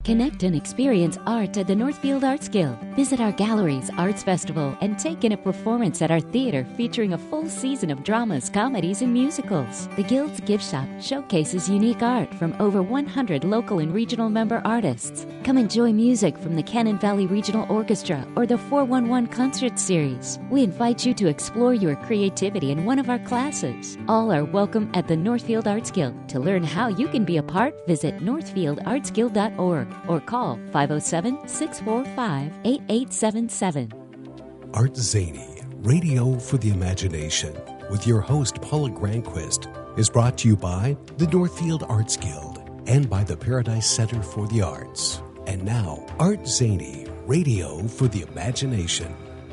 Connect and experience art at the Northfield Arts Guild. Visit our galleries, arts festival, and take in a performance at our theater featuring a full season of dramas, comedies, and musicals. The Guild's gift shop showcases unique art from over 100 local and regional member artists. Come enjoy music from the Cannon Valley Regional Orchestra or the 411 Concert Series. We invite you to explore your creativity in one of our classes. All are welcome at the Northfield Arts Guild. To learn how you can be a part, visit northfieldartsguild.org or call 507-645-8877. Art Zany, Radio for the Imagination, with your host Paula Granquist, is brought to you by the Northfield Arts Guild and by the Paradise Center for the Arts. And now, Art Zany, Radio for the Imagination.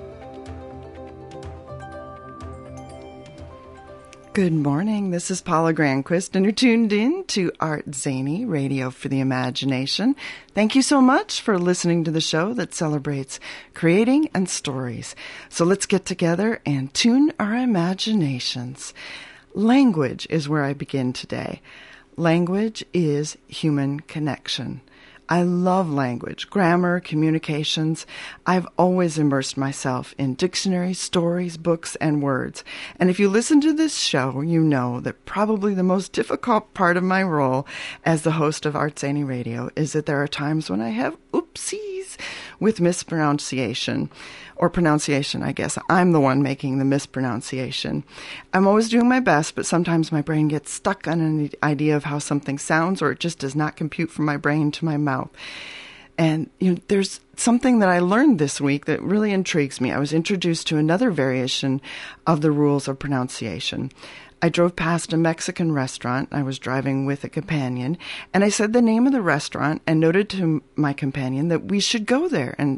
Good morning. This is Paula Granquist, and you're tuned in to Art Zany, Radio for the Imagination. Thank you so much for listening to the show that celebrates creating and stories. So let's get together and tune our imaginations. Language is where I begin today. Language is human connection. I love language, grammar, communications. I've always immersed myself in dictionaries, stories, books, and words. And if you listen to this show, you know that probably the most difficult part of my role as the host of Art Zany Radio is that there are times when I have oopsies with mispronunciation. Or pronunciation, I guess. I'm the one making the mispronunciation. I'm always doing my best, but sometimes my brain gets stuck on an idea of how something sounds, or it just does not compute from my brain to my mouth. And there's something that I learned this week that really intrigues me. I was introduced to another variation of the rules of pronunciation. I drove past a Mexican restaurant. I was driving with a companion, and I said the name of the restaurant and noted to my companion that we should go there and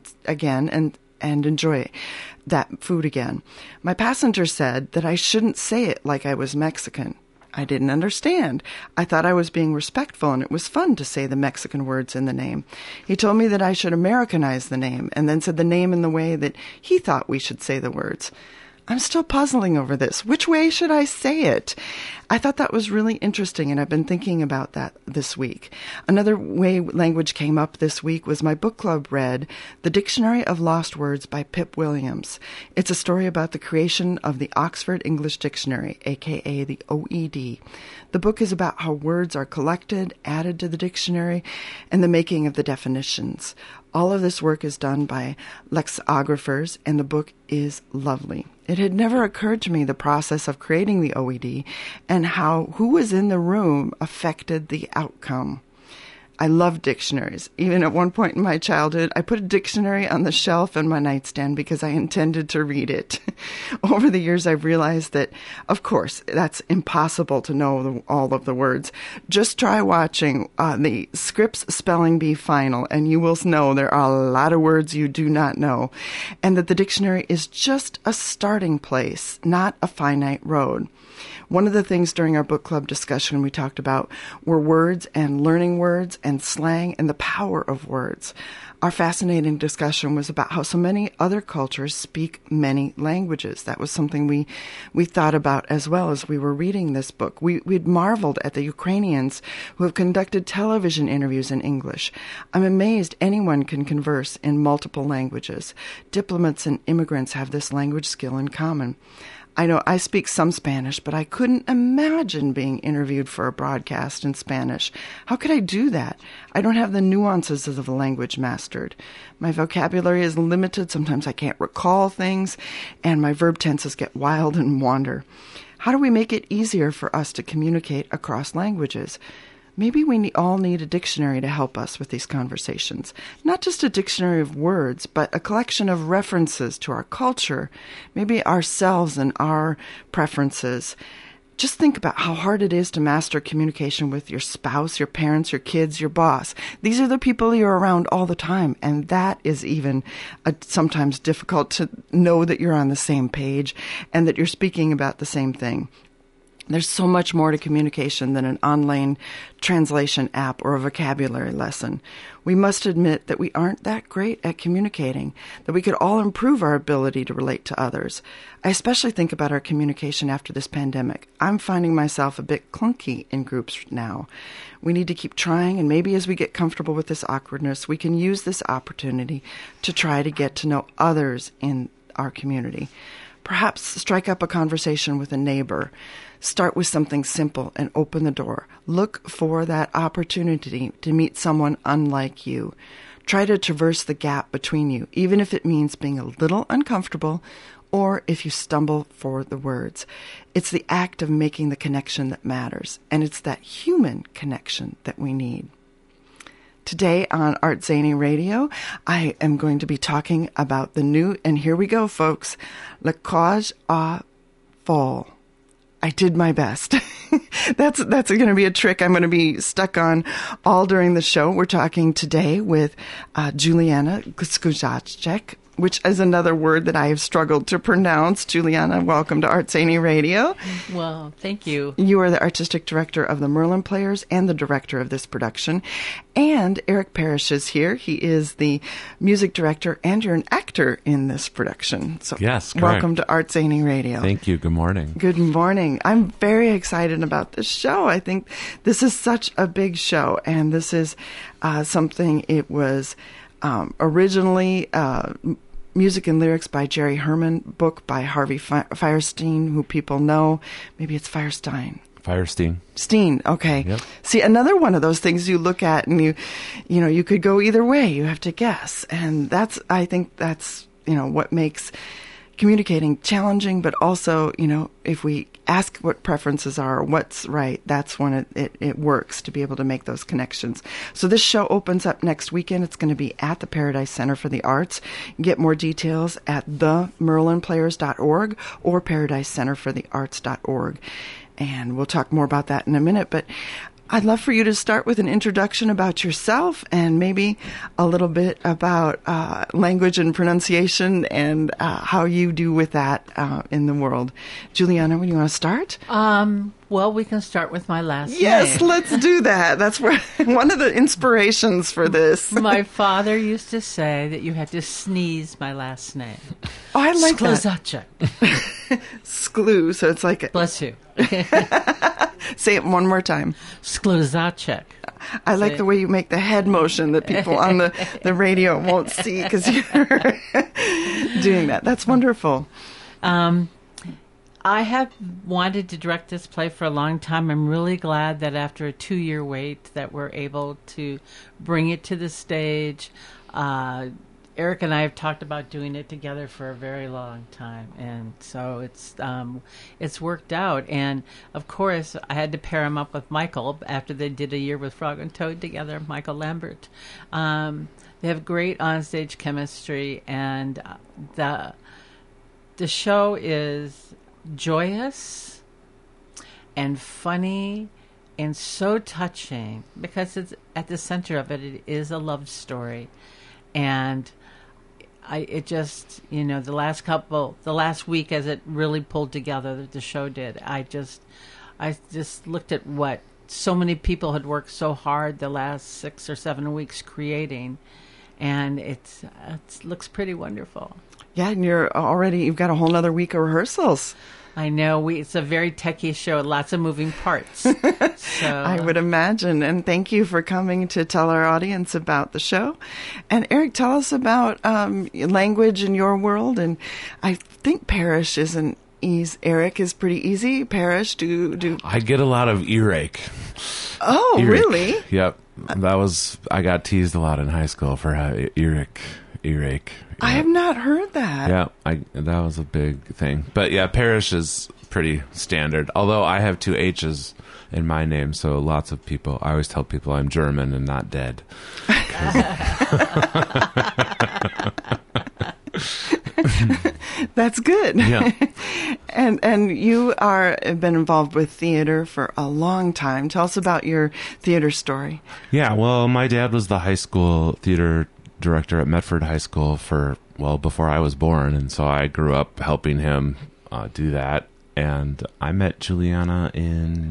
enjoy that food again. My passenger said that I shouldn't say it like I was Mexican. I didn't understand. I thought I was being respectful, and it was fun to say the Mexican words in the name. He told me that I should Americanize the name, and then said the name in the way that he thought we should say the words. I'm still puzzling over this. Which way should I say it? I thought that was really interesting, and I've been thinking about that this week. Another way language came up this week was my book club read The Dictionary of Lost Words by Pip Williams. It's a story about the creation of the Oxford English Dictionary, aka the OED. The book is about how words are collected, added to the dictionary, and the making of the definitions. All of this work is done by lexicographers, and the book is lovely. It had never occurred to me the process of creating the OED and how who was in the room affected the outcome. I love dictionaries. Even at one point in my childhood, I put a dictionary on the shelf in my nightstand because I intended to read it. Over the years, I've realized that, of course, that's impossible to know all of the words. Just try watching the Scripps Spelling Bee Final, and you will know there are a lot of words you do not know, and that the dictionary is just a starting place, not a finite road. One of the things during our book club discussion we talked about were words and learning words and slang and the power of words. Our fascinating discussion was about how so many other cultures speak many languages. That was something we thought about as well as we were reading this book. We'd marveled at the Ukrainians who have conducted television interviews in English. I'm amazed anyone can converse in multiple languages. Diplomats and immigrants have this language skill in common. I know I speak some Spanish, but I couldn't imagine being interviewed for a broadcast in Spanish. How could I do that? I don't have the nuances of the language mastered. My vocabulary is limited. Sometimes I can't recall things, and my verb tenses get wild and wander. How do we make it easier for us to communicate across languages? Maybe we all need a dictionary to help us with these conversations. Not just a dictionary of words, but a collection of references to our culture, maybe ourselves and our preferences. Just think about how hard it is to master communication with your spouse, your parents, your kids, your boss. These are the people you're around all the time, and that is even sometimes difficult to know that you're on the same page and that you're speaking about the same thing. There's so much more to communication than an online translation app or a vocabulary lesson. We must admit that we aren't that great at communicating, that we could all improve our ability to relate to others. I especially think about our communication after this pandemic. I'm finding myself a bit clunky in groups now. We need to keep trying, and maybe as we get comfortable with this awkwardness, we can use this opportunity to try to get to know others in our community. Perhaps strike up a conversation with a neighbor. Start with something simple and open the door. Look for that opportunity to meet someone unlike you. Try to traverse the gap between you, even if it means being a little uncomfortable or if you stumble for the words. It's the act of making the connection that matters, and it's that human connection that we need. Today on Art Zany Radio, I am going to be talking about the new, and here we go, folks, Le Cage à Fall. I did my best. That's going to be a trick I'm going to be stuck on all during the show. We're talking today with Juliana Skuzacek, which is another word that I have struggled to pronounce. Juliana, welcome to Art Zany Radio. Well, thank you. You are the artistic director of the Merlin Players and the director of this production. And Eric Parrish is here. He is the music director, and you're an actor in this production. So yes, correct. Welcome to Art Zany Radio. Thank you. Good morning. Good morning. I'm very excited about this show. I think this is such a big show, and this is something, it was originally music and lyrics by Jerry Herman, book by Harvey Fierstein, who people know. Maybe it's Firestein. Steen, okay. Yep. See, another one of those things you look at and you could go either way. You have to guess. And I think that's, what makes communicating challenging, but also, if we ask what preferences are, what's right, that's when it works to be able to make those connections. So this show opens up next weekend. It's going to be at the Paradise Center for the Arts. You can get more details at themerlinplayers.org or paradisecenterforthearts.org. And we'll talk more about that in a minute, but I'd love for you to start with an introduction about yourself and maybe a little bit about language and pronunciation and how you do with that in the world. Juliana, when you want to start? Well, we can start with my last name. Yes, let's do that. That's one of the inspirations for this. My father used to say that you had to sneeze my last name. Oh, I like Skuzacek. that. Sklu, so it's like... Bless you. Say it one more time. Skuzacek. I like the way you make the head motion that people on the radio won't see because you're doing that. That's wonderful. I have wanted to direct this play for a long time. I'm really glad that after a 2-year wait that we're able to bring it to the stage. Eric and I have talked about doing it together for a very long time, and so it's worked out. And of course, I had to pair him up with Michael after they did a year with Frog and Toad together. Michael Lambert. They have great onstage chemistry, and the show is joyous and funny and so touching because it's at the center of it. It is a love story, and it just, the last week as it really pulled together, the show did. I just looked at what so many people had worked so hard the last 6 or 7 weeks creating, and it looks pretty wonderful. Yeah, and you've got a whole nother week of rehearsals. I know. It's a very techie show, lots of moving parts. So. I would imagine. And thank you for coming to tell our audience about the show. And Eric, tell us about language in your world. And I think Parrish isn't easy. Eric is pretty easy. Parrish, do I get a lot of earache. Oh, earache. Really? Yep. I got teased a lot in high school for having earache. I have not heard that. Yeah, that was a big thing. But yeah, Parrish is pretty standard. Although I have 2 H's in my name, so lots of people, I always tell people I'm German and not dead. That's good. Yeah. And you have been involved with theater for a long time. Tell us about your theater story. Yeah, well, my dad was the high school theater director at Medford High School before I was born, and so I grew up helping him do that. and I met Juliana in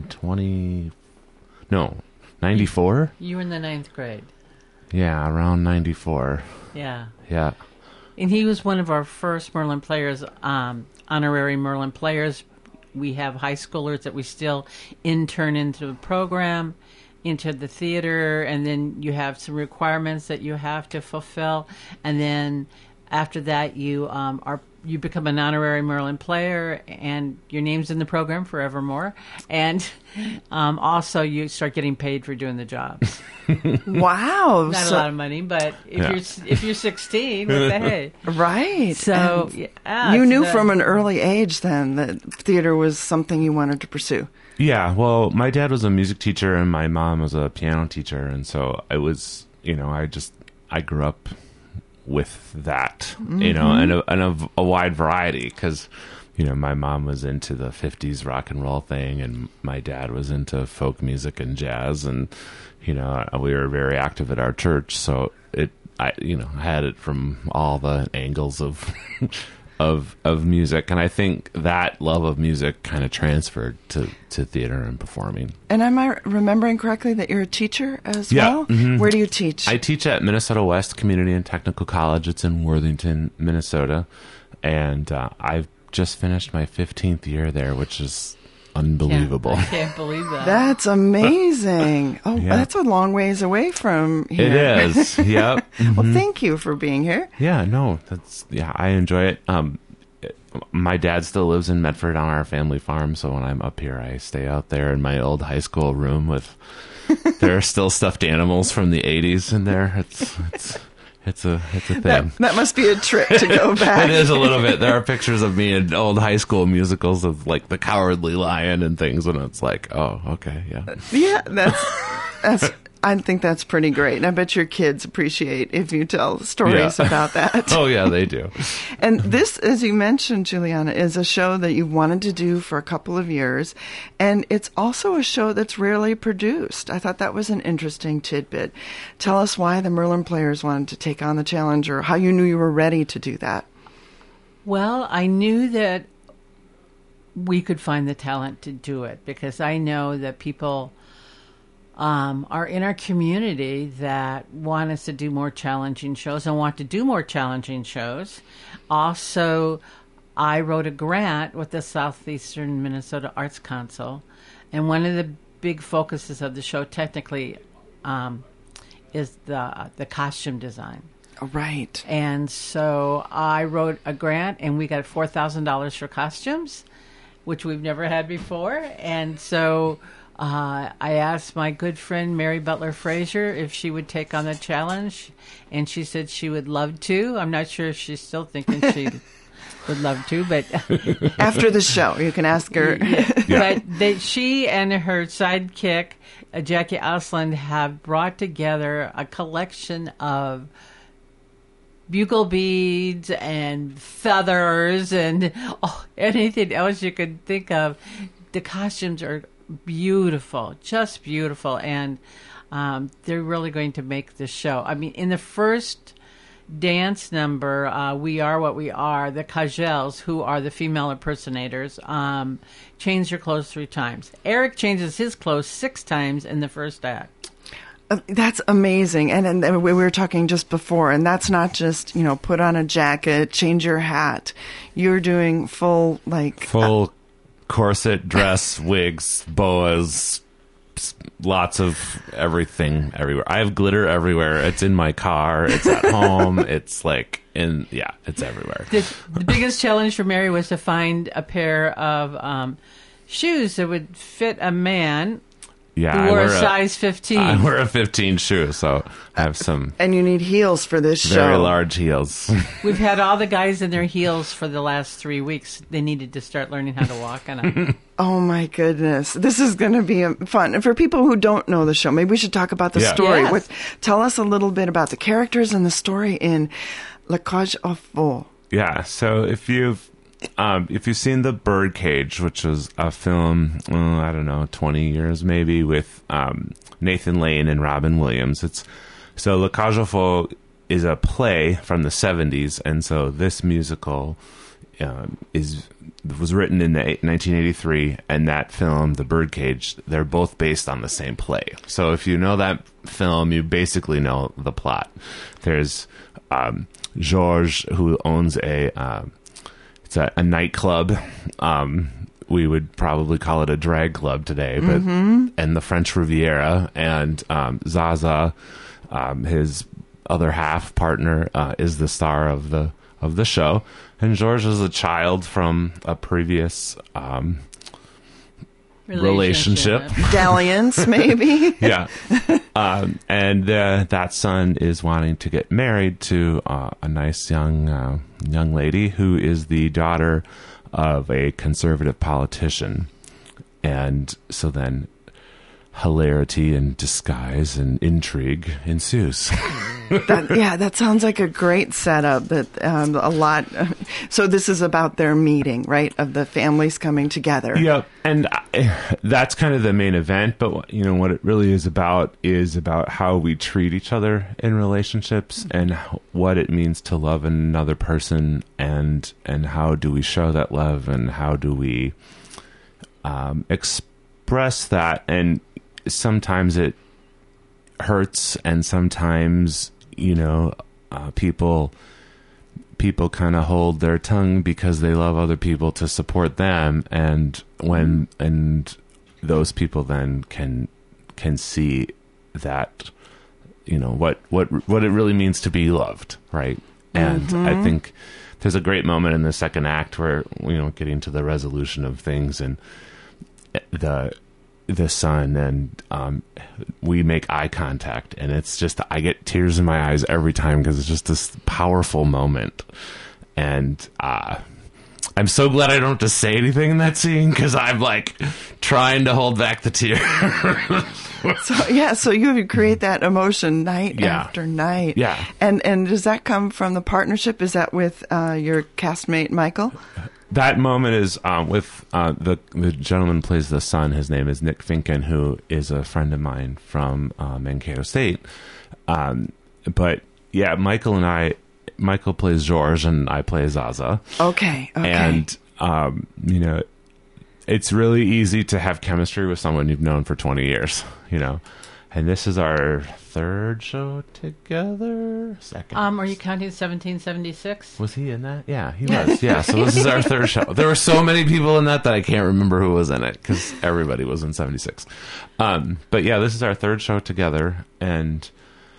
94? You were in the 9th grade. Yeah, around 94. Yeah. Yeah. And he was one of our first Merlin players, honorary Merlin players. We have high schoolers that we still intern into the program, into the theater, and then you have some requirements that you have to fulfill. And then after that, you become an honorary Merlin player, and your name's in the program forevermore. And also, you start getting paid for doing the jobs. Wow. Not a lot of money, but if you're 16, what the hey? Right. So you knew from an early age then that theater was something you wanted to pursue. Yeah, well, my dad was a music teacher and my mom was a piano teacher, and so I was, I grew up with that, and a wide variety, because, my mom was into the 50s rock and roll thing, and my dad was into folk music and jazz, and, we were very active at our church, so I had it from all the angles of of music, and I think that love of music kind of transferred to theater and performing. And am I remembering correctly that you're a teacher as well? Mm-hmm. Where do you teach? I teach at Minnesota West Community and Technical College. It's in Worthington, Minnesota, and I've just finished my 15th year there, which is unbelievable. I can't believe that. That's amazing. Oh, yeah. That's a long ways away from here. It is. Yep. Mm-hmm. Well, thank you for being here. Yeah, no, I enjoy it. My dad still lives in Medford on our family farm, so when I'm up here, I stay out there in my old high school room there are still stuffed animals from the 80s in there. It's a thing. That must be a trip to go back. It is a little bit. There are pictures of me in old high school musicals of like The Cowardly Lion and things, and it's like, oh, okay, yeah. Yeah, that's I think that's pretty great. And I bet your kids appreciate if you tell stories about that. Oh, yeah, they do. And this, as you mentioned, Juliana, is a show that you've wanted to do for a couple of years. And it's also a show that's rarely produced. I thought that was an interesting tidbit. Tell us why the Merlin players wanted to take on the challenge, or how you knew you were ready to do that. Well, I knew that we could find the talent to do it, because I know that people are in our community that want us to do more challenging shows and want to do more challenging shows. Also, I wrote a grant with the Southeastern Minnesota Arts Council, and one of the big focuses of the show technically is the costume design. Right. And so I wrote a grant, and we got $4,000 for costumes, which we've never had before. And so I asked my good friend Mary Butler Frazier if she would take on the challenge, and she said she would love to. I'm not sure if she's still thinking she would love to, but after the show, you can ask her. Yeah. But she and her sidekick, Jackie Ausland, have brought together a collection of bugle beads and feathers and anything else you could think of. The costumes are beautiful, just beautiful, and they're really going to make the show. I mean, in the first dance number, We Are What We Are, the Kajels, who are the female impersonators, change their clothes 3 times. Eric changes his clothes 6 times in the first act. That's amazing. And we were talking just before, and that's not just, put on a jacket, change your hat. You're doing full corset, dress, wigs, boas, lots of everything everywhere. I have glitter everywhere. It's in my car. It's at home. It's it's everywhere. The biggest challenge for Mary was to find a pair of shoes that would fit a man. Yeah, who wore a size 15. I wear a 15 shoe, so I have some. And you need heels for this show. Very large heels. We've had all the guys in their heels for the last 3 weeks. They needed to start learning how to walk on them. Oh my goodness. This is going to be fun. And for people who don't know the show, maybe we should talk about the story. Yes. Tell us a little bit about the characters and the story in La Cage aux Folles. Yeah, so if you've seen The Birdcage, which was a film, 20 years maybe, with Nathan Lane and Robin Williams, La Cage aux Folles is a play from the 70s, and so this musical was written in 1983, and that film, The Birdcage, they're both based on the same play. So if you know that film, you basically know the plot. There's Georges, who owns it's a nightclub. We would probably call it a drag club today, but and the French Riviera, and Zaza, his other half partner, is the star of the show, and Georges is a child from a previous relationship. Dalliance, maybe. Yeah. And that son is wanting to get married to a nice young lady who is the daughter of a conservative politician. And so then hilarity and disguise and intrigue ensues. That sounds like a great setup. That a lot. So this is about their meeting, right? Of the families coming together. Yep, and that's kind of the main event. But what it really is about how we treat each other in relationships, and what it means to love another person, and how do we show that love, and how do we express that. And sometimes it hurts, and sometimes people kind of hold their tongue because they love other people to support them, and those people then can see that what it really means to be loved, right? And I think there's a great moment in the second act where getting to the resolution of things, and the son, and we make eye contact, and it's just, I get tears in my eyes every time because it's just this powerful moment. And I'm so glad I don't have to say anything in that scene, because I'm like trying to hold back the tears. So you create that emotion night after night. Yeah. And does that come from the partnership? Is that with your castmate Michael? That moment is with the gentleman who plays the son. His name is Nick Finken, who is a friend of mine from Mankato State. But yeah, Michael plays Georges, and I play Zaza. Okay. And it's really easy to have chemistry with someone you've known for 20 years. And this is our third show together. Second. Are you counting 1776? Was he in that? Yeah, he was. Yeah, so this is our third show. There were so many people in that I can't remember who was in it, because everybody was in 76. But yeah, this is our third show together, and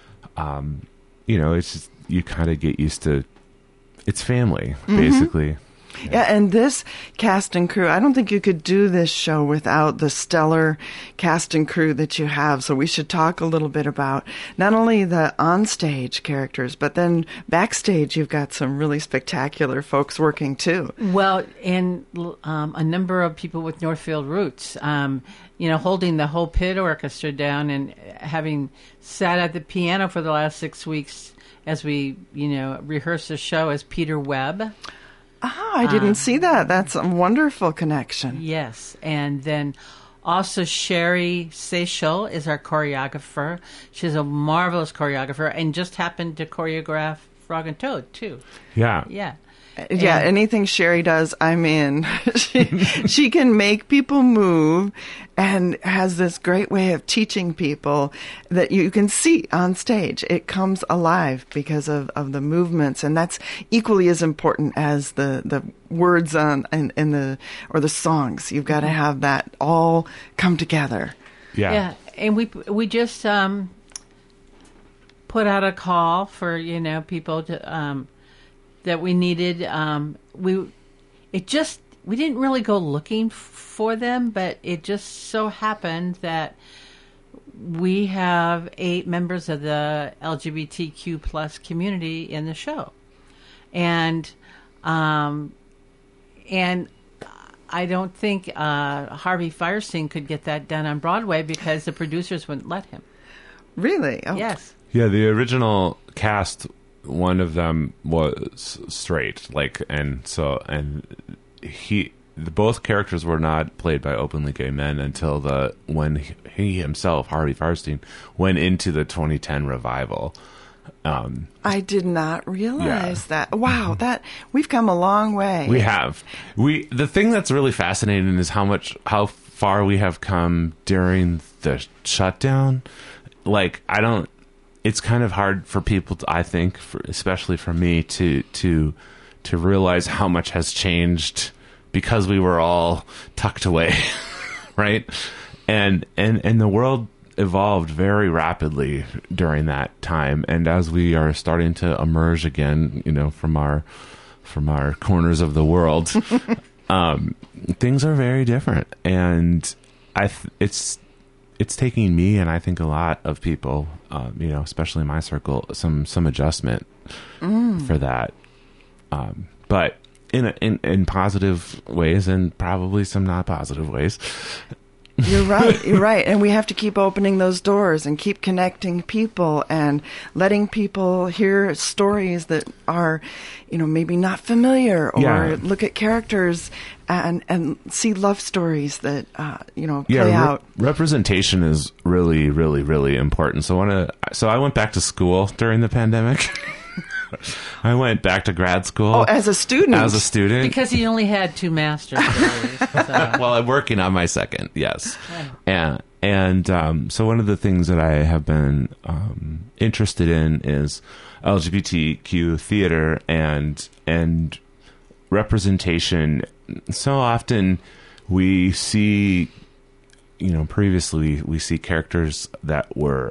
it's just, you kind of get used to, it's family, basically. Yeah, and this cast and crew, I don't think you could do this show without the stellar cast and crew that you have. So we should talk a little bit about not only the onstage characters, but then backstage you've got some really spectacular folks working too. Well, and a number of people with Northfield roots, holding the whole pit orchestra down, and having sat at the piano for the last 6 weeks as we, rehearse the show, as Peter Webb. I didn't see that. That's a wonderful connection. Yes. And then also Sherry Seychelles is our choreographer. She's a marvelous choreographer, and just happened to choreograph Frog and Toad, too. Yeah. Yeah. Yeah, anything Sherry does, I'm in. She can make people move, and has this great way of teaching people that you can see on stage. It comes alive because of the movements, and that's equally as important as the words or the songs. You've got to have that all come together. Yeah. Yeah, and we just put out a call for people to that we needed. We didn't really go looking for them, but it just so happened that we have 8 members of the LGBTQ plus community in the show, and I don't think Harvey Fierstein could get that done on Broadway because the producers wouldn't let him. Really? Oh. Yes. Yeah, the original cast, one of them was straight, both characters were not played by openly gay men until when he himself, Harvey Fierstein, went into the 2010 revival. I did not realize that. Wow, that we've come a long way. We have. The thing that's really fascinating is how far we have come during the shutdown. Like, it's kind of hard for people to, I think, especially for me, to realize how much has changed because we were all tucked away, right? And the world evolved very rapidly during that time, and as we are starting to emerge again, from our corners of the world, things are very different, and it's taking me, and I think a lot of people, especially in my circle, some adjustment for that, but in positive ways and probably some not positive ways. You're right. And we have to keep opening those doors and keep connecting people and letting people hear stories that are, maybe not familiar, or look at characters and see love stories that, play out. Representation is really, really, really important. So I went back to school during the pandemic. I went back to grad school. Oh, as a student? As a student. Because he only had 2 master's degrees. So. Well, I'm working on my second, yes. And so one of the things that I have been interested in is LGBTQ theater and representation. So often we see, previously we see characters that were...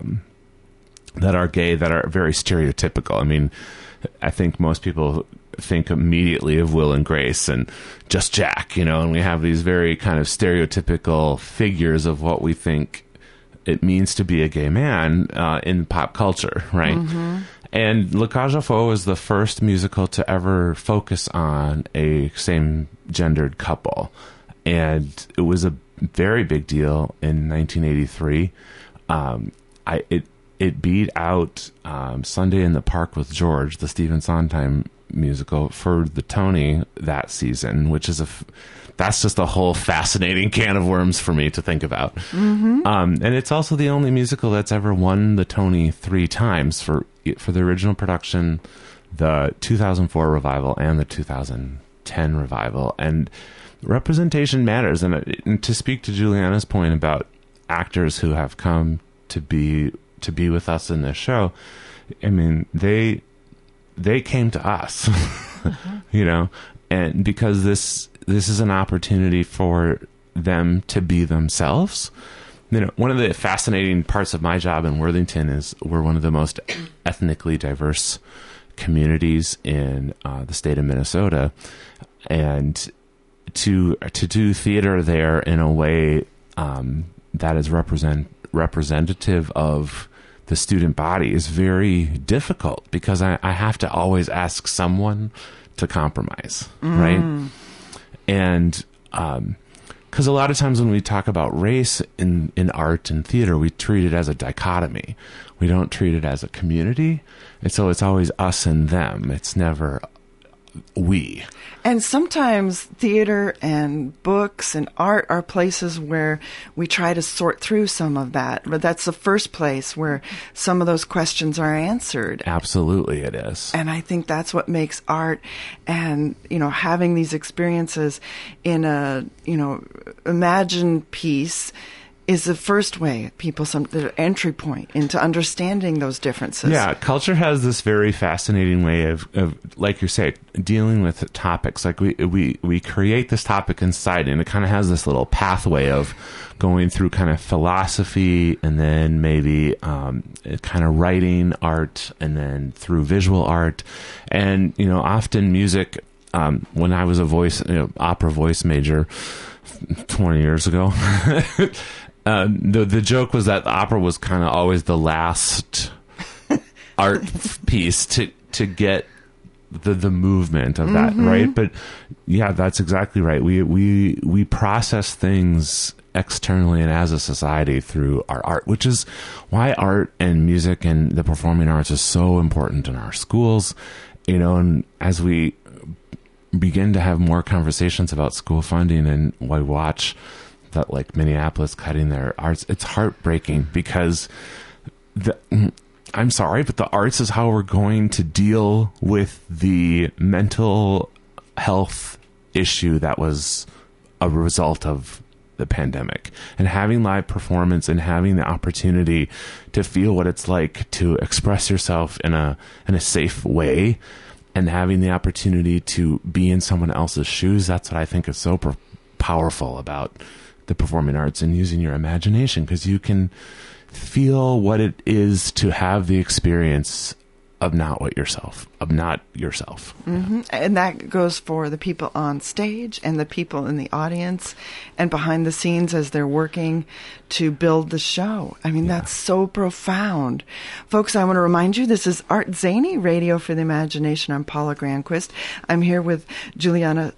that are gay, that are very stereotypical. I mean, I think most people think immediately of Will and Grace and Just Jack, and we have these very kind of stereotypical figures of what we think it means to be a gay man in pop culture, right? Mm-hmm. And La Cage aux Folles was the first musical to ever focus on a same-gendered couple. And it was a very big deal in 1983. It beat out Sunday in the Park with George, the Stephen Sondheim musical, for the Tony that season, which is that's just a whole fascinating can of worms for me to think about. Mm-hmm. And it's also the only musical that's ever won the Tony 3 times for the original production, the 2004 revival, and the 2010 revival. And representation matters. And to speak to Juliana's point about actors who have come to be with us in this show, I mean, they came to us, and because this is an opportunity for them to be themselves. One of the fascinating parts of my job in Worthington is we're one of the most ethnically diverse communities in the state of Minnesota, and to do theater there in a way that is representative of the student body is very difficult, because I have to always ask someone to compromise, right? And because a lot of times when we talk about race in art and theater, we treat it as a dichotomy. We don't treat it as a community. And so it's always us and them. It's never we. And sometimes theater and books and art are places where we try to sort through some of that. But that's the first place where some of those questions are answered. Absolutely, it is. And I think that's what makes art, and, having these experiences in a, imagined piece is the first way the entry point into understanding those differences. Yeah, culture has this very fascinating way of like you say, dealing with topics. Like we create this topic inside, and it kind of has this little pathway of going through kind of philosophy, and then maybe kind of writing art, and then through visual art, and often music. When I was a opera voice major 20 years ago. The joke was that the opera was kind of always the last art piece to get the movement of that, right? But yeah, that's exactly right. We process things externally and as a society through our art, which is why art and music and the performing arts is so important in our schools. And as we begin to have more conversations about school funding, and we watch that, like Minneapolis cutting their arts, it's heartbreaking, because I'm sorry, but the arts is how we're going to deal with the mental health issue that was a result of the pandemic. And having live performance and having the opportunity to feel what it's like to express yourself in a safe way, and having the opportunity to be in someone else's shoes, that's what I think is so powerful about the performing arts, and using your imagination, because you can feel what it is to have the experience of not yourself. Mm-hmm. And that goes for the people on stage and the people in the audience and behind the scenes as they're working to build the show. I mean, that's so profound. Folks, I want to remind you, this is Art Zany, Radio for the Imagination. I'm Paula Granquist. I'm here with Juliana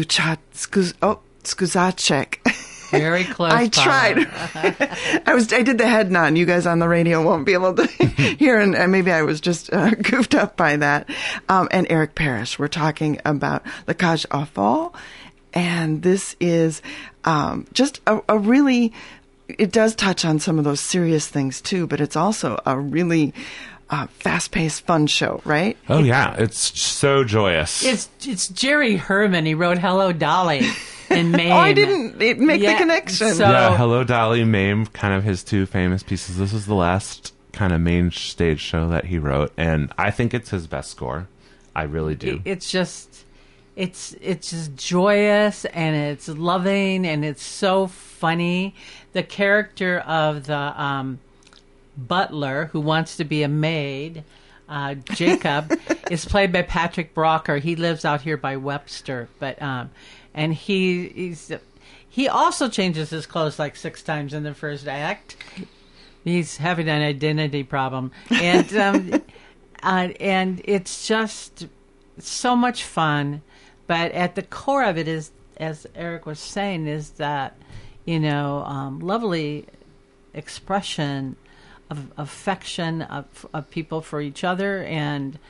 Skuzacek. Very close. I tried. I did the head nod. You guys on the radio won't be able to hear, and maybe I was just goofed up by that. And Eric Parrish. We're talking about La Cage aux Folles, and this is just a really. It does touch on some of those serious things too, but it's also a really fast-paced, fun show, right? Oh yeah, it's so joyous. It's Jerry Herman. He wrote Hello, Dolly. In Maine. Oh, I didn't make the connection. Hello, Dolly, Mame, kind of his two famous pieces. This is the last kind of main stage show that he wrote, and I think it's his best score. I really do. It's just joyous, and it's loving, and it's so funny. The character of the butler who wants to be a maid, Jacob, is played by Patrick Brocker. He lives out here by Webster, but and he also changes his clothes like 6 times in the first act. He's having an identity problem, and and it's just so much fun. But at the core of it is, as Eric was saying, is that lovely expression of affection of people for each other, and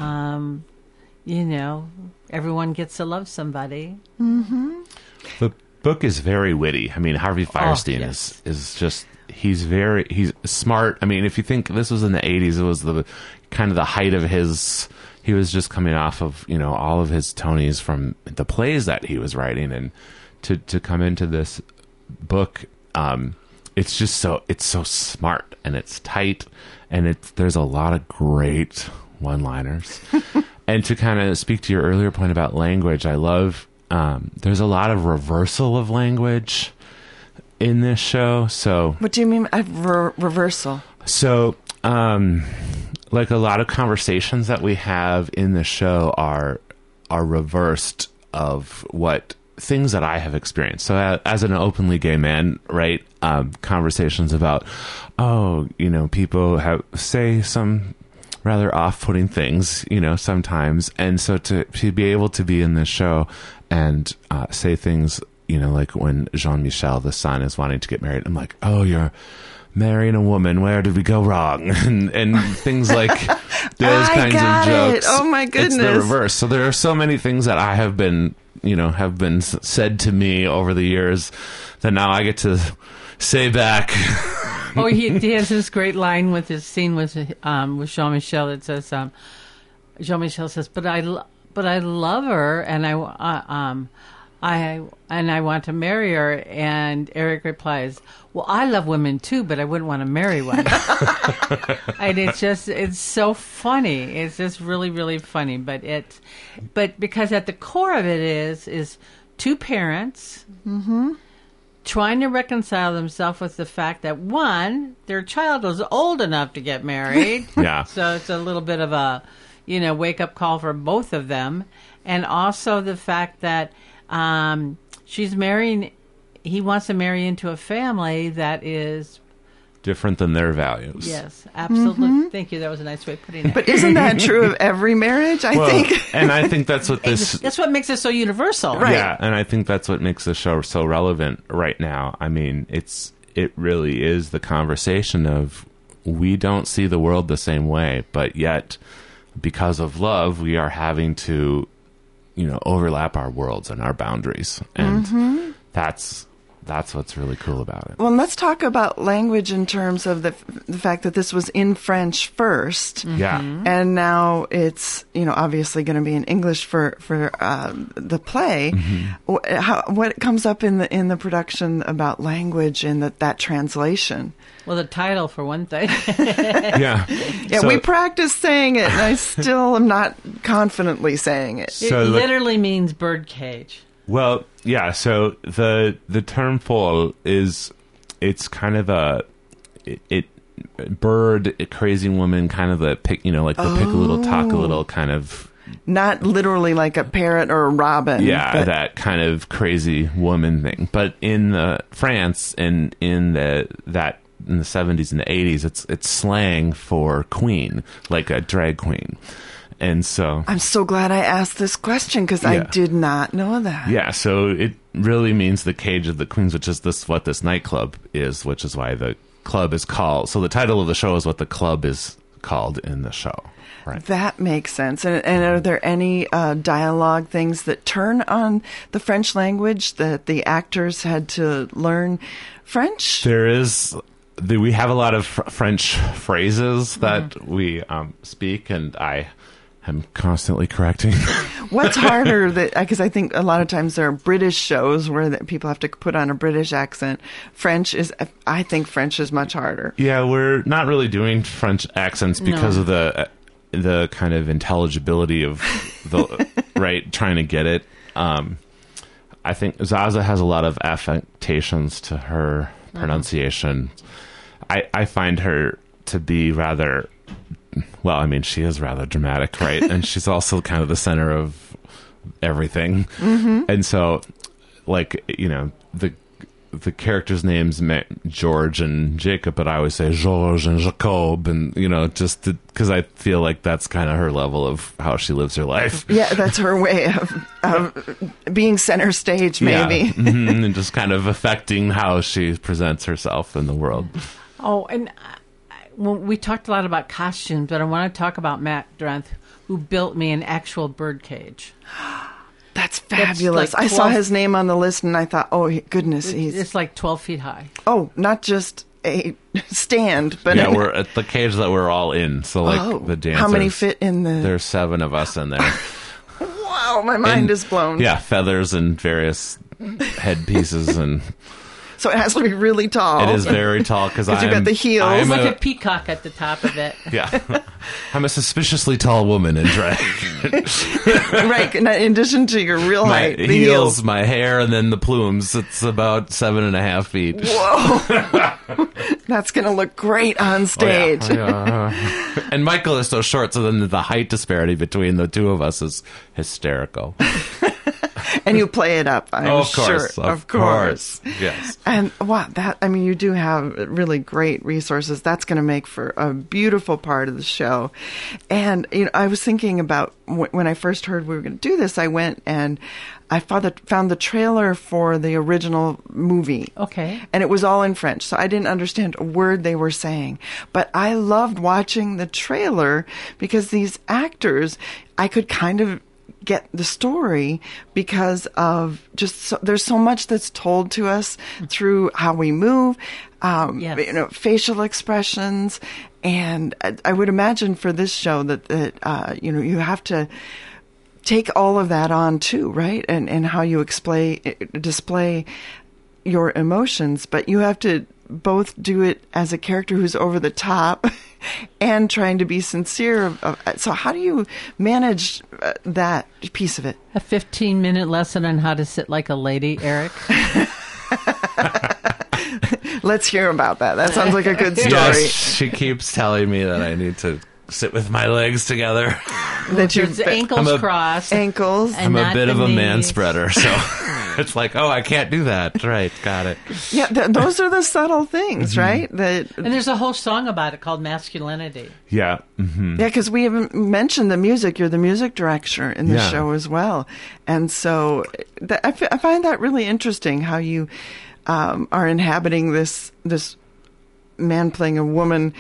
everyone gets to love somebody. Mm-hmm. The book is very witty. I mean, Harvey Fierstein is just, he's smart. I mean, if you think this was in the 80s, it was the kind of the height of his, he was just coming off of, all of his Tonys from the plays that he was writing, and to come into this book, it's just it's so smart, and it's tight, and there's a lot of great one-liners. And to kind of speak to your earlier point about language, I love, there's a lot of reversal of language in this show. So what do you mean by reversal? So, like a lot of conversations that we have in the show are reversed of what things that I have experienced. So as an openly gay man, right, conversations about, people say some rather off-putting things, sometimes. And so to be able to be in this show and say things, like when Jean-Michel, the son, is wanting to get married, I'm like, oh, you're marrying a woman, where did we go wrong? and things like those kinds of jokes. Oh my goodness. It's the reverse. So there are so many things that I have been said to me over the years that now I get to say back. Oh, he has this great line with his scene with Jean-Michel. It says, Jean-Michel says, but I love her, and I want to marry her. And Eric replies, well, I love women too, but I wouldn't want to marry one. And it's so funny. It's just really, really funny. But because at the core of it is two parents trying to reconcile themselves with the fact that, one, their child was old enough to get married. Yeah. So it's a little bit of a, wake-up call for both of them. And also the fact that he wants to marry into a family that is different than their values. Yes, absolutely. Mm-hmm. Thank you. That was a nice way of putting it. But isn't that true of every marriage, I think? And I think that's what that's what makes it so universal. Right. Yeah, and I think that's what makes the show so relevant right now. I mean, it really is the conversation of, we don't see the world the same way, but yet because of love, we are having to, overlap our worlds and our boundaries. And that's that's what's really cool about it. Well, let's talk about language in terms of the fact that this was in French first. Yeah. And now it's, obviously going to be in English for the play. What comes up in the production about language and that translation? Well, the title, for one thing. Yeah. Yeah, So- we practiced saying it, and I still am not confidently saying it. It So the- literally means birdcage. Well, yeah. So the term folle it's kind of a bird, a crazy woman, kind of the pick, like the pick a little, talk a little kind of. Not literally like a parrot or a robin. Yeah, but that kind of crazy woman thing. But in France and in the 70s and the 80s, it's slang for queen, like a drag queen. And so I'm so glad I asked this question because I Yeah. did not know that. yeah, so it really means the cage of the queens, which is what this nightclub is, which is why the club is called. So the title of the show is what the club is called in the show. Right. That makes sense. And are there any dialogue things that turn on the French language that the actors had to learn French? There is. We have a lot of French phrases that we speak, and I am constantly correcting. What's harder? Because I think a lot of times there are British shows where people have to put on a British accent. I think French is much harder. Yeah, we're not really doing French accents because of the kind of intelligibility of the right trying to get it. I think Zaza has a lot of affectations to her pronunciation. I find her to be rather, well, I mean, she is rather dramatic, right? And she's also kind of the center of everything. And so, like, the characters' names George and Jacob, but I always say George and Jacob, and just because I feel like that's kind of her level of how she lives her life. Yeah, that's her way of being center stage, maybe. Yeah. And just kind of affecting how she presents herself in the world. Oh, and well, we talked a lot about costumes, but I want to talk about Matt Drenth, who built me an actual birdcage. That's fabulous. like I saw 12 his name on the list, and I thought, oh, goodness, It's like 12 feet high. Oh, not just a stand, but... Yeah, we're at the cage that we're all in. So, like, the dancers. How many fit in the... There's 7 of us in there. Wow, my mind is blown. Yeah, feathers and various headpieces, and So it has to be really tall. it is very tall because you've got the heels. I'm It's like a a, peacock at the top of it. yeah, I'm a suspiciously tall woman in drag. Right, in addition to your real My height, the heels, my hair, and then the plumes. It's about 7.5 feet. Whoa. That's going to look great on stage. Oh, yeah. And Michael is so short, so then the height disparity between the two of us is hysterical. And you play it up, I'm Of sure. course, of course. Yes. And wow, you do have really great resources. That's going to make for a beautiful part of the show. And I was thinking about when I first heard we were going to do this, I went and I found the trailer for the original movie. Okay. And it was all in French, so I didn't understand a word they were saying. But I loved watching the trailer because these actors, I could kind of get the story because of there's so much that's told to us through how we move, Yes. facial expressions, and I would imagine for this show that you have to take all of that on too, right? And how you display your emotions, but you have to both do it as a character who's over the top and trying to be sincere. So how do you manage that piece of it? A 15-minute lesson on how to sit like a lady, Eric. Let's hear about that. That sounds like a good story. Yes, she keeps telling me that I need to sit with my legs together. That you There's ankles crossed. ankles. And I'm a not bit the of a man knees. spreader, so it's like, oh, I can't do that. Right, got it. Yeah, those are the subtle things, right? That And there's a whole song about it called Masculinity. Yeah. Mm-hmm. Yeah, because we haven't mentioned the music. You're the music director in the Yeah. show as well. And so I find that really interesting how you are inhabiting this man playing a woman,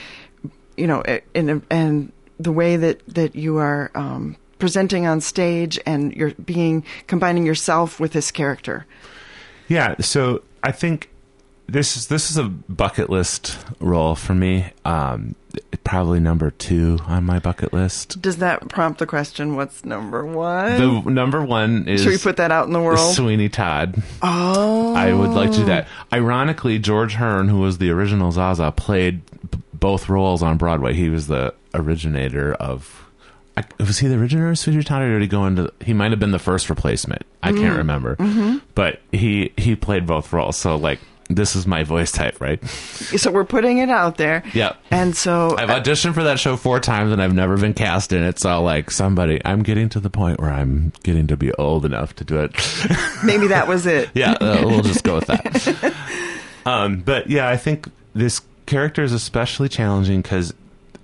and the way that you are presenting on stage and you're combining yourself with this character. Yeah, so I think this is a bucket list role for me. Probably number 2 on my bucket list. Does that prompt the question, what's number 1? The number 1 is... Should we put that out in the world? Sweeney Todd. Oh. I would like to do that. Ironically, George Hearn, who was the original Zaza, played both roles on Broadway. He was the originator of... Was he the originator of Sweeney Todd, or did he go into... He might have been the first replacement. I can't remember. Mm-hmm. But he played both roles. So, like, this is my voice type, right? So we're putting it out there. Yeah. And so... I've auditioned for that show 4 times, and I've never been cast in it. So, like, I'm getting to the point where I'm getting to be old enough to do it. Maybe that was it. Yeah, we'll just go with that. But, yeah, I think this character is especially challenging because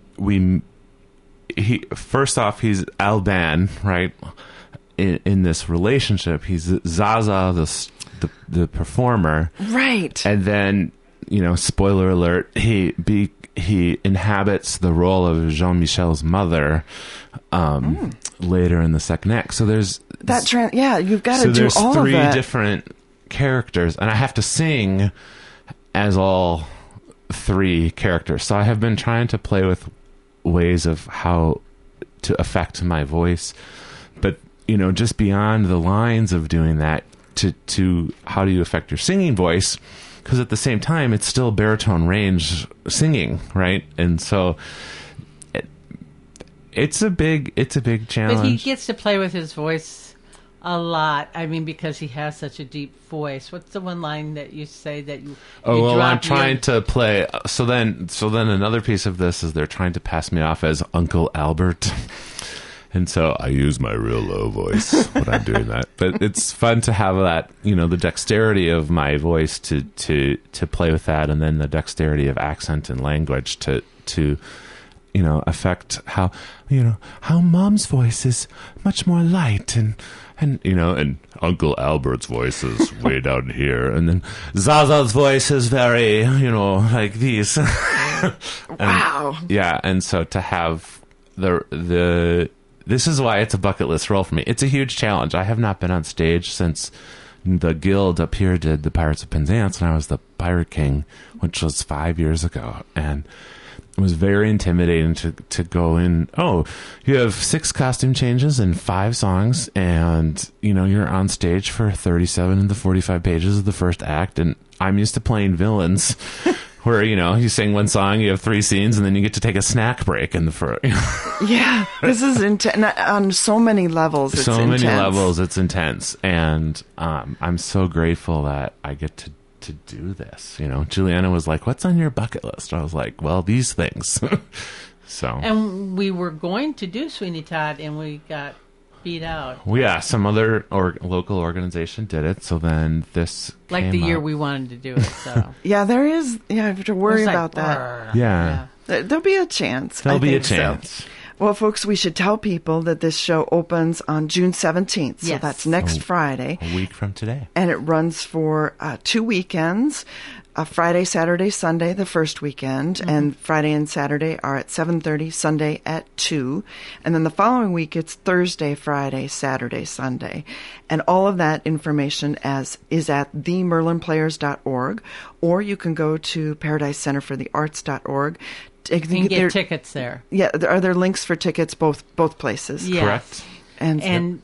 first off, he's Alban, right? In this relationship, he's Zaza, the performer, right? And then, spoiler alert, he inhabits the role of Jean-Michel's mother later in the second act. So there's that. You've got to do all of that. So there's 3 different characters, and I have to sing as all 3 characters. So I have been trying to play with ways of how to affect my voice, but just beyond the lines of doing that, to how do you affect your singing voice, because at the same time it's still baritone range singing, right? And so it's a big challenge. But he gets to play with his voice a lot. I mean, because he has such a deep voice. What's the one line that you say that you I'm trying to play. So then another piece of this is they're trying to pass me off as Uncle Albert. And so I use my real low voice when I'm doing that. But it's fun to have that, the dexterity of my voice to play with that, and then the dexterity of accent and language to affect how Mom's voice is much more light and Uncle Albert's voice is way down here, and then Zaza's voice is very, like these. Wow. Yeah, and so to have this is why it's a bucket list role for me. It's a huge challenge. I have not been on stage since the Guild up here did the Pirates of Penzance, and I was the Pirate King, which was 5 years ago, and it was very intimidating to go in. Oh, you have 6 costume changes and 5 songs, and you're on stage for 37 of the 45 pages of the first act, and I'm used to playing villains. Where, you sing one song, you have 3 scenes, and then you get to take a snack break in the first. Yeah, this is intense. On so many levels, it's intense. Many levels, it's intense. And I'm so grateful that I get to do this. Juliana was like, what's on your bucket list? I was like, well, these things. So. And we were going to do Sweeney Todd, and we got beat out. Well, yeah, some other local organization did it, so then this like the year we wanted to do it. So yeah, there is. Yeah, I have to worry about that. Yeah. There'll be a chance. There'll be a chance. So. Well, folks, we should tell people that this show opens on June 17th. So that's next Friday. A week from today. And it runs for 2 weekends. Friday, Saturday, Sunday, the first weekend. Mm-hmm. And Friday and Saturday are at 7:30, Sunday at 2. And then the following week, it's Thursday, Friday, Saturday, Sunday. And all of that information is at themerlinplayers.org. Or you can go to ParadiseCenterForTheArts.org. You can get tickets there. Yeah, are there links for tickets both places? Yes. Correct. And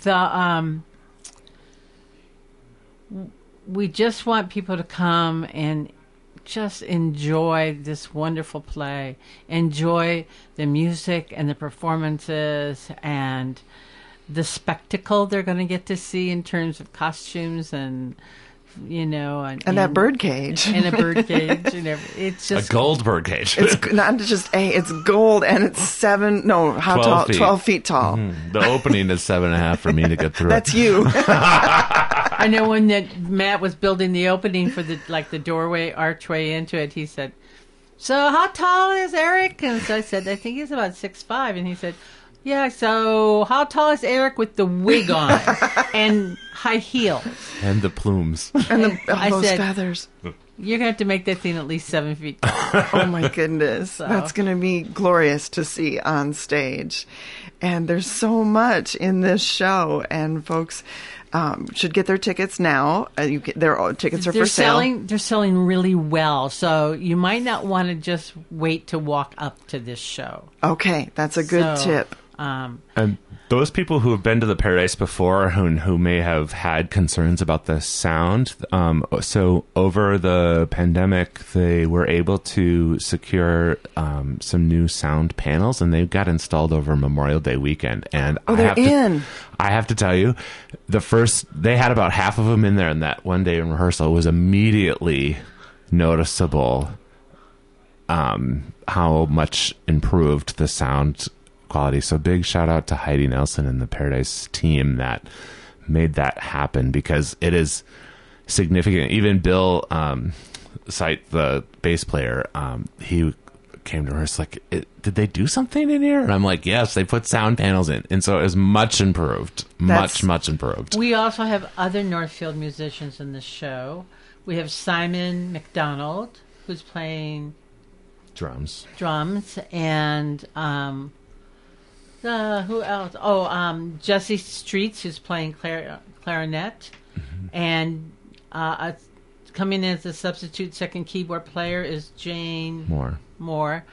we just want people to come and just enjoy this wonderful play, enjoy the music and the performances and the spectacle they're going to get to see in terms of costumes and and that bird cage and a bird cage and it's just a gold bird cage. It's not just it's gold, and it's 12 feet tall. Mm-hmm. The opening is 7.5 for me to get through. That's you. I know when Matt was building the opening for the doorway archway into it, he said, "So how tall is Eric?" And so I said, "I think he's about 6'5", and he said, "Yeah, so how tall is Eric with the wig on?" And high heels. And the plumes. And I those said- feathers. You're going to have to make that thing at least 7 feet tall. Oh my goodness. So. That's going to be glorious to see on stage. And there's so much in this show, and folks should get their tickets now. Their tickets are for sale. They're selling really well, so you might not want to just wait to walk up to this show. Okay, that's a good So, tip. And those people who have been to the Paradise before, who may have had concerns about the sound, so over the pandemic, they were able to secure some new sound panels, and they got installed over Memorial Day weekend. And Oh, they're in. I have to tell you, they had about half of them in there, and that one day in rehearsal was immediately noticeable how much improved the sound quality. So big shout out to Heidi Nelson and the Paradise team that made that happen, because it is significant. Even Bill Sight, the bass player, he came to her, it's like, did they do something in here? And I'm like, yes, they put sound panels in. And so it was much improved. Much improved. We also have other Northfield musicians in the show. We have Simon McDonald, who's playing Drums. and who else? Jesse Streets, who's playing clarinet, and coming in as a substitute second keyboard player is Jane Moore.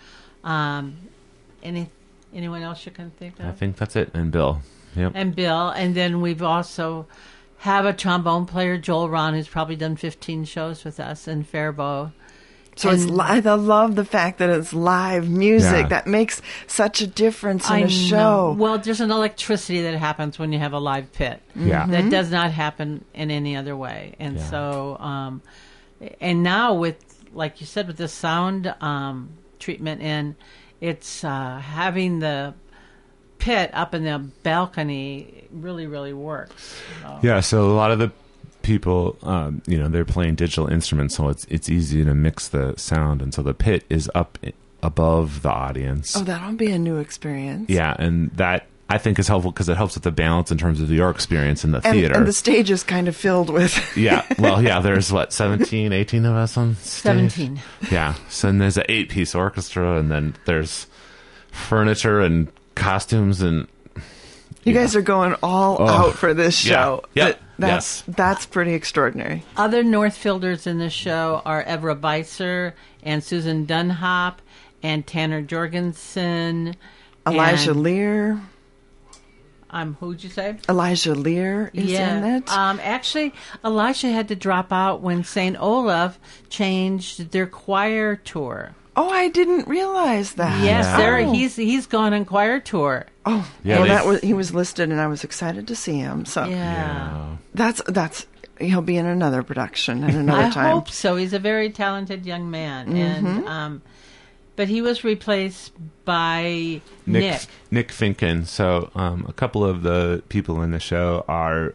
Anyone else you can think of? I think that's it. And Bill. Yep. And Bill, and then we've also have a trombone player, Joel Ron, who's probably done 15 shows with us in Faribault. So it's I love the fact that it's live music. Yeah. That makes such a difference in a show. Well, there's an electricity that happens when you have a live pit. Yeah. That does not happen in any other way. And so, and now with, like you said, with the sound treatment in, it's having the pit up in the balcony really, really works. So. Yeah, so a lot of the people, they're playing digital instruments, so it's easy to mix the sound, and so the pit is up above the audience. Oh, that'll be a new experience. Yeah, and that I think is helpful because it helps with the balance in terms of your experience in the theater. And the stage is kind of filled with... There's 17, 18 of us on stage? 17. Yeah, so then there's an 8-piece orchestra, and then there's furniture and costumes, and... You guys are going all out for this show. Yeah. That's pretty extraordinary. Other Northfielders in the show are Evra Beiser and Susan Dunhop and Tanner Jorgensen. Elijah Lear. Who'd you say? Elijah Lear is in it. Actually, Elijah had to drop out when St. Olaf changed their choir tour. Oh, I didn't realize that. Yes, he's gone on choir tour. Oh, yeah. He was listed, and I was excited to see him. So Yeah. that's he'll be in another production at another time. I hope so. He's a very talented young man, and but he was replaced by Nick Finken. So a couple of the people in the show are.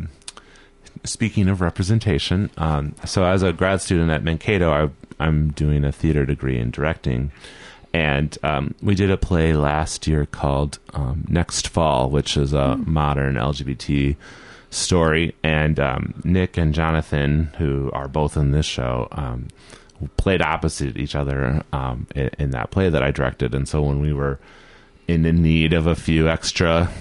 Speaking of representation, so as a grad student at Mankato, I'm doing a theater degree in directing, and we did a play last year called Next Fall, which is a modern LGBT story, and Nick and Jonathan, who are both in this show, played opposite each other in that play that I directed, and so when we were in the need of a few extra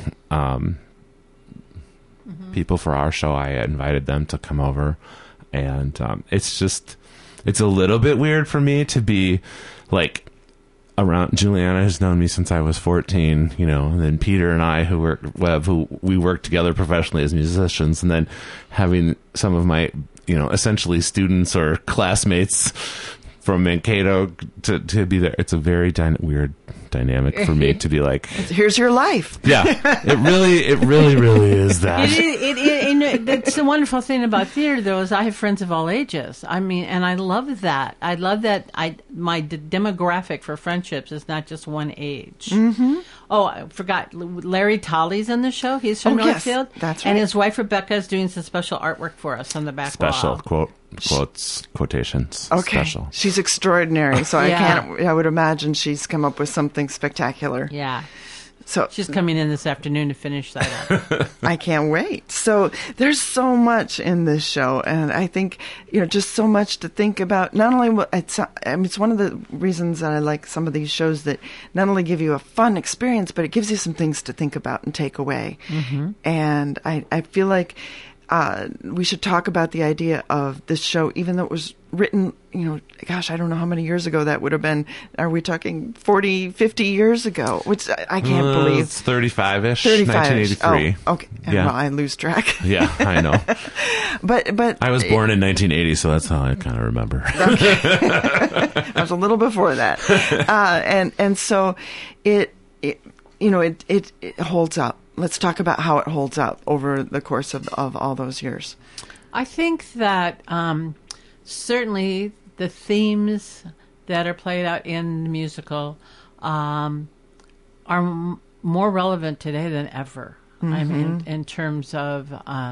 people for our show, I invited them to come over, and it's a little bit weird for me to be like around. Juliana has known me since I was 14, and then Peter and I, who we worked together professionally as musicians, and then having some of my essentially students or classmates from Mankato to be there. It's a very weird dynamic for me to be like, here's your life. Yeah, it really is that. That's the wonderful thing about theater, though, is I have friends of all ages. I mean, and I love that. I love that my demographic for friendships is not just one age. Mm-hmm. Oh, I forgot. Larry Tolley's in the show. He's from Northfield. Yes, that's right. And his wife Rebecca is doing some special artwork for us on the back wall. Quotations. Okay. Special. She's extraordinary, so Yeah. I would imagine she's come up with something spectacular. Yeah. So she's coming in this afternoon to finish that up. I can't wait. So there's so much in this show, and I think, just so much to think about. Not only it's one of the reasons that I like some of these shows that not only give you a fun experience, but it gives you some things to think about and take away. Mm-hmm. And I feel like we should talk about the idea of this show, even though it was written, I don't know how many years ago that would have been. Are we talking 40, 50 years ago? Which I can't believe. It's 35-ish, 35-ish. 1983. Oh, okay. Yeah. Well, I lose track. Yeah, I know. But I was born in 1980, so that's how I kind of remember. Okay. I was a little before that. And so it holds up. Let's talk about how it holds up over the course of all those years. I think that certainly the themes that are played out in the musical are more relevant today than ever. Mm-hmm. I mean, in terms of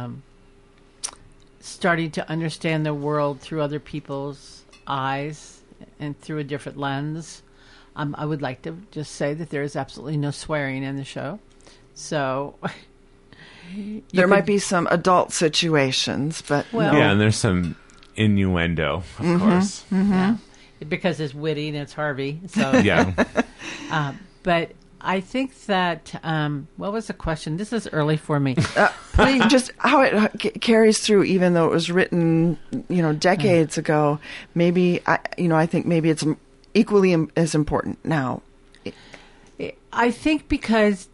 starting to understand the world through other people's eyes and through a different lens. I would like to just say that there is absolutely no swearing in the show. So there might be some adult situations, but yeah, and there's some innuendo, of course. Mm-hmm. Yeah, because it's witty and it's Harvey. So yeah, but I think that what was the question? This is early for me. Just how it carries through, even though it was written, decades ago. Maybe I think maybe it's equally as important now. I think because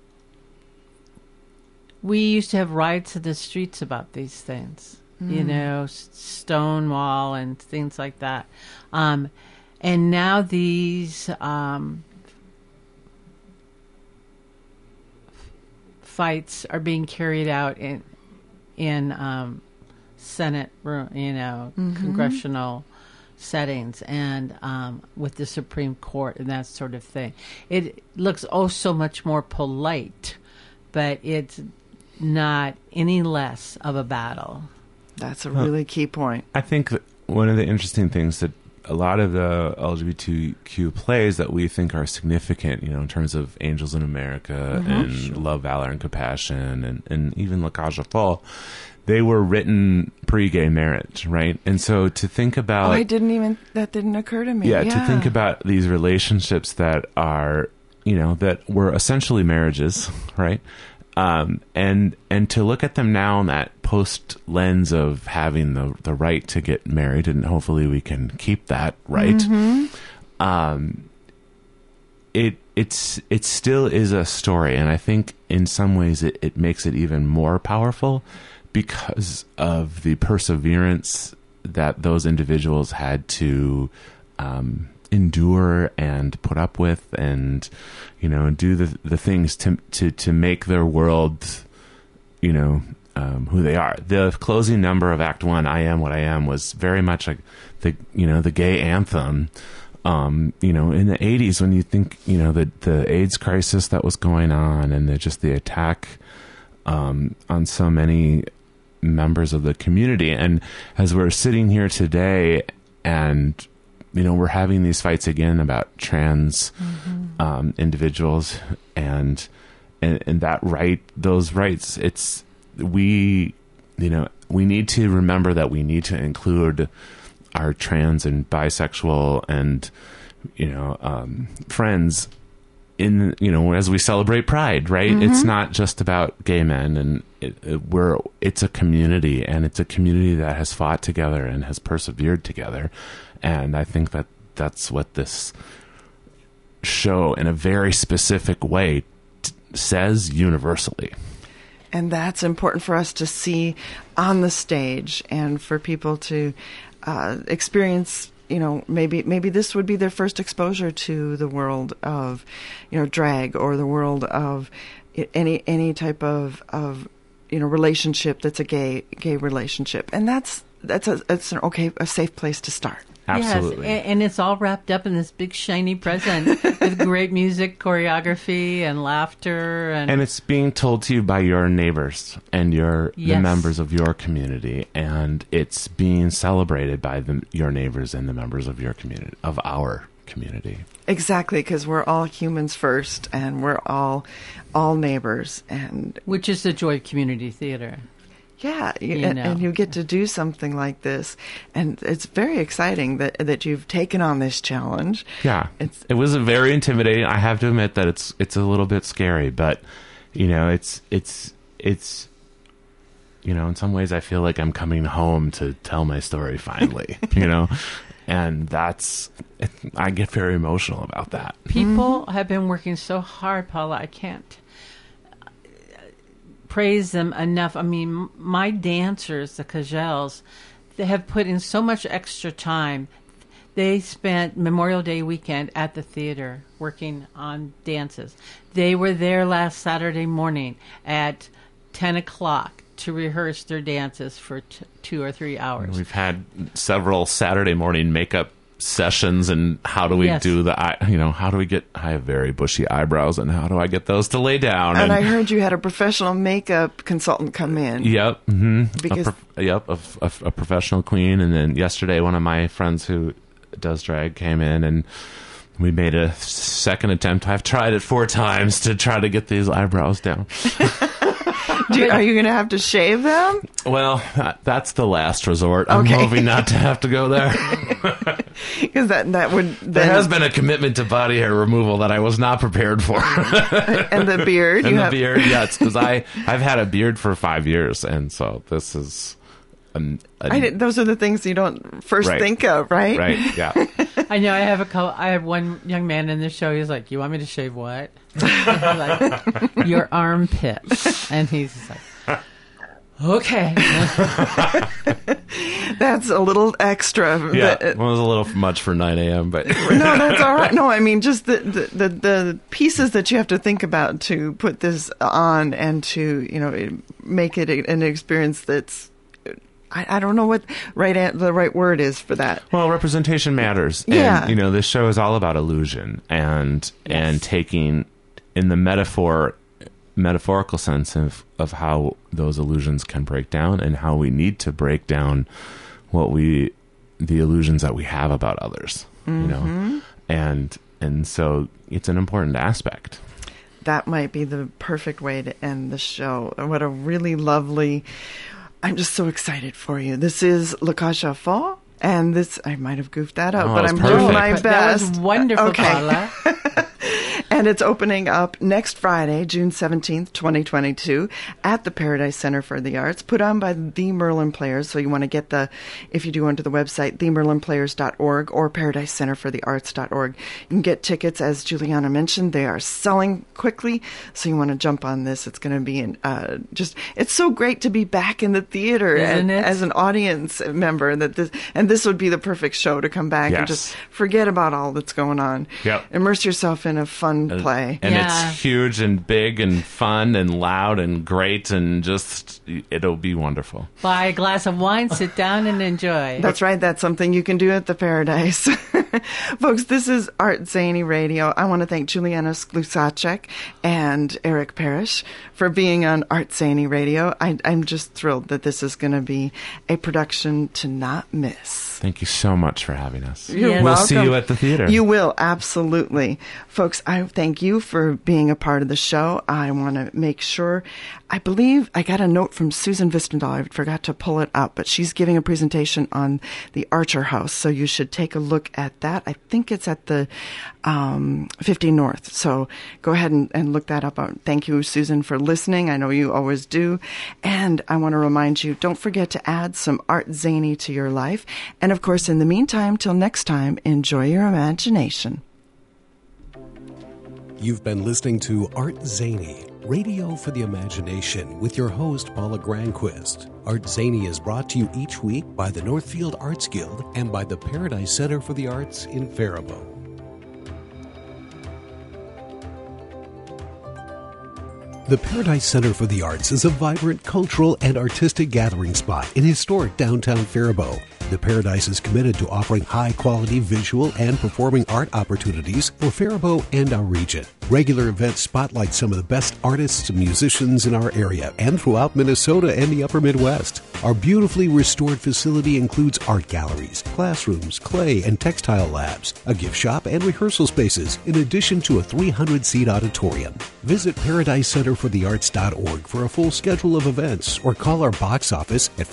we used to have riots in the streets about these things, Stonewall and things like that. And now these fights are being carried out in Senate room, congressional settings, and with the Supreme Court and that sort of thing. It looks so much more polite, but it's not any less of a battle. That's a really key point. I think that one of the interesting things that a lot of the LGBTQ plays that we think are significant, in terms of Angels in America and Love, Valor, and Compassion, and even La Cage aux Folles, they were written pre-gay marriage, right? And so to think about... that didn't occur to me. Yeah, to think about these relationships that are, that were essentially marriages, right? And to look at them now in that post lens of having the right to get married, and hopefully we can keep that right. Mm-hmm. It still is a story, and I think in some ways it makes it even more powerful because of the perseverance that those individuals had to endure and put up with, and do the things to make their world who they are. The closing number of Act 1, I Am What I Am, was very much like the gay anthem. In the 80s, when you think the AIDS crisis that was going on, and the attack on so many members of the community, and as we're sitting here today, and we're having these fights again about trans individuals and that those rights. We need to remember that we need to include our trans and bisexual and friends in as we celebrate Pride, right? Mm-hmm. It's not just about gay men, and it's a community, and it's a community that has fought together and has persevered together. And I think that that's what this show, in a very specific way, says universally. And that's important for us to see on the stage, and for people to experience. Maybe this would be their first exposure to the world of, drag, or the world of any type of relationship that's a gay relationship, and that's a safe place to start. Absolutely. Yes, and it's all wrapped up in this big shiny present with great music, choreography, and laughter, and it's being told to you by your neighbors and the members of your community, and it's being celebrated by your neighbors and the members of your community, of our community. Exactly, because we're all humans first, and we're all neighbors, and which is the joy of community theater. Yeah, and you get to do something like this, and it's very exciting that you've taken on this challenge. Yeah, it was very intimidating. I have to admit that it's a little bit scary, but it's in some ways I feel like I'm coming home to tell my story finally. And I get very emotional about that. People have been working so hard, Paula. I can't praise them enough. I mean, my dancers, the Cagelles, they have put in so much extra time. They spent Memorial Day weekend at the theater working on dances. They were there last Saturday morning at 10 o'clock to rehearse their dances for 2 or 3 hours. We've had several Saturday morning makeup sessions, and how do we do how do we get, I have very bushy eyebrows, and how do I get those to lay down? And I heard you had a professional makeup consultant come in. Yep. Mm-hmm. Because a professional queen. And then yesterday, one of my friends who does drag came in, and we made a second attempt. I've tried it 4 times to try to get these eyebrows down. Are you going to have to shave them? Well, that's the last resort. I'm hoping not to have to go there. Because that would... There has been a commitment to body hair removal that I was not prepared for. And the beard? Beard, yes. Because I've had a beard for 5 years, and so this is... those are the things you don't first think of, right? Right, yeah. I know. I have one young man in the show. He's like, "You want me to shave what?" Like, your armpit, and he's like, "Okay." That's a little extra. Yeah, it was a little much for 9 a.m., but no, that's all right. No, I mean just the pieces that you have to think about to put this on and to make it an experience that's. I don't know what the right word is for that. Well, representation matters. Yeah. And, this show is all about illusion and taking in the metaphorical sense of how those illusions can break down and how we need to break down the illusions that we have about others, and so it's an important aspect. That might be the perfect way to end the show. What a really lovely... I'm just so excited for you. This is Le Cage aux Folles, and this, I might have goofed that up, but I'm doing my best. That was wonderful, Paula. And it's opening up next Friday, June 17th, 2022, at the Paradise Center for the Arts, put on by the Merlin Players. So you want to get if you do go to the website, themerlinplayers.org or paradisecenterforthearts.org. You can get tickets, as Juliana mentioned. They are selling quickly, so you want to jump on this. It's going to be it's so great to be back in the theater as an audience member. This would be the perfect show to come back and just forget about all that's going on. Yep. Immerse yourself in a fun play. And it's huge and big and fun and loud and great, and just, it'll be wonderful. Buy a glass of wine, sit down, and enjoy. That's right. That's something you can do at the Paradise. Folks, this is Art Zany Radio. I want to thank Juliana Sklusacek and Eric Parrish for being on Art Zany Radio. I'm just thrilled that this is going to be a production to not miss. Thank you so much for having us. You're welcome. We'll see you at the theater. You will, absolutely. Folks, I thank you for being a part of the show. I want to make sure, I believe I got a note from Susan Vistendal. I forgot to pull it up, but she's giving a presentation on the Archer House, so you should take a look at that. I think it's at the 50 North, so go ahead and look that up. Thank you, Susan, for listening. I know you always do. And I want to remind you, don't forget to add some Art Zany to your life. And of course, in the meantime, till next time, enjoy your imagination. You've been listening to Art Zany, Radio for the Imagination, with your host, Paula Granquist. Art Zany is brought to you each week by the Northfield Arts Guild and by the Paradise Center for the Arts in Faribault. The Paradise Center for the Arts is a vibrant cultural and artistic gathering spot in historic downtown Faribault. The Paradise is committed to offering high-quality visual and performing art opportunities for Faribault and our region. Regular events spotlight some of the best artists and musicians in our area and throughout Minnesota and the upper Midwest. Our beautifully restored facility includes art galleries, classrooms, clay and textile labs, a gift shop, and rehearsal spaces, in addition to a 300-seat auditorium. Visit ParadiseCenterForTheArts.org for a full schedule of events or call our box office at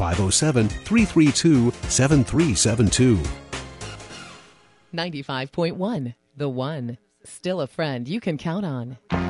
507-332-7372. 95.1, The One. Still a friend you can count on.